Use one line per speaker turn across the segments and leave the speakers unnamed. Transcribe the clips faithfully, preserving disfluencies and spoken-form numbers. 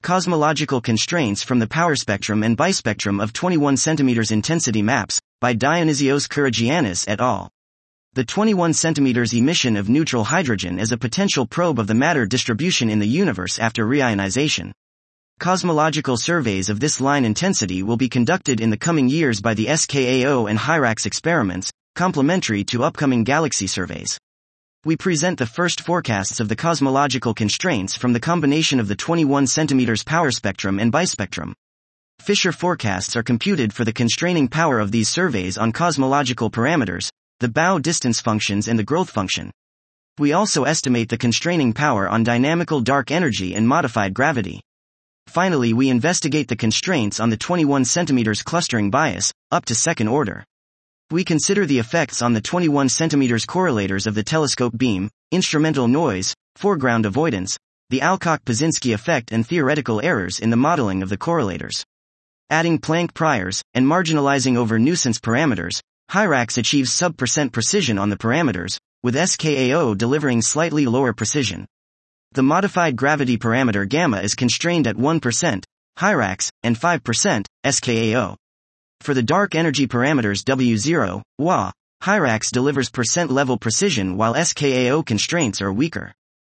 Cosmological Constraints from the Power Spectrum and Bispectrum of twenty-one centimeter Intensity Maps, by Dionysios Karagiannis et al. The twenty-one centimeter emission of neutral hydrogen is a potential probe of the matter distribution in the universe after reionization. Cosmological surveys of this line intensity will be conducted in the coming years by the S K A O and HIRAX experiments, complementary to upcoming galaxy surveys. We present the first forecasts of the cosmological constraints from the combination of the twenty-one centimeter power spectrum and bispectrum. Fisher forecasts are computed for the constraining power of these surveys on cosmological parameters, the bow distance functions and the growth function. We also estimate the constraining power on dynamical dark energy and modified gravity. Finally, we investigate the constraints on the twenty-one centimeter clustering bias, up to second order. We consider the effects on the twenty-one centimeter correlators of the telescope beam, instrumental noise, foreground avoidance, the Alcock-Pazinski effect and theoretical errors in the modeling of the correlators. Adding Planck priors, and marginalizing over nuisance parameters, HIRAX achieves sub-percent precision on the parameters, with S K A O delivering slightly lower precision. The modified gravity parameter gamma is constrained at one percent, HIRAX, and five percent, S K A O. For the dark energy parameters W zero, W A, HIRAX delivers percent-level precision while S K A O constraints are weaker.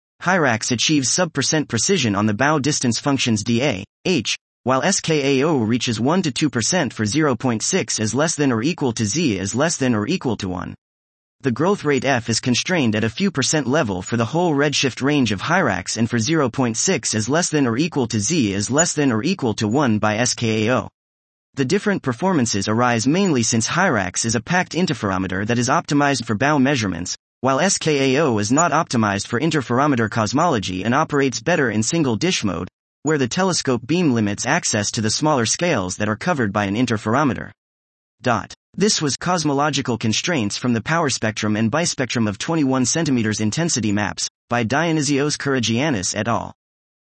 HIRAX achieves sub-percent precision on the bow distance functions D A, H, while S K A O reaches one to two percent for zero point six as less than or equal to Z as less than or equal to one. The growth rate F is constrained at a few percent level for the whole redshift range of HIRAX and for zero point six as less than or equal to Z as less than or equal to one by S K A O. The different performances arise mainly since HIRAX is a packed interferometer that is optimized for bow measurements, while S K A O is not optimized for interferometer cosmology and operates better in single dish mode, where the telescope beam limits access to the smaller scales that are covered by an interferometer. Dot. This was Cosmological Constraints from the Power Spectrum and Bispectrum of twenty-one centimeter Intensity Maps, by Dionysios Karagiannis et al.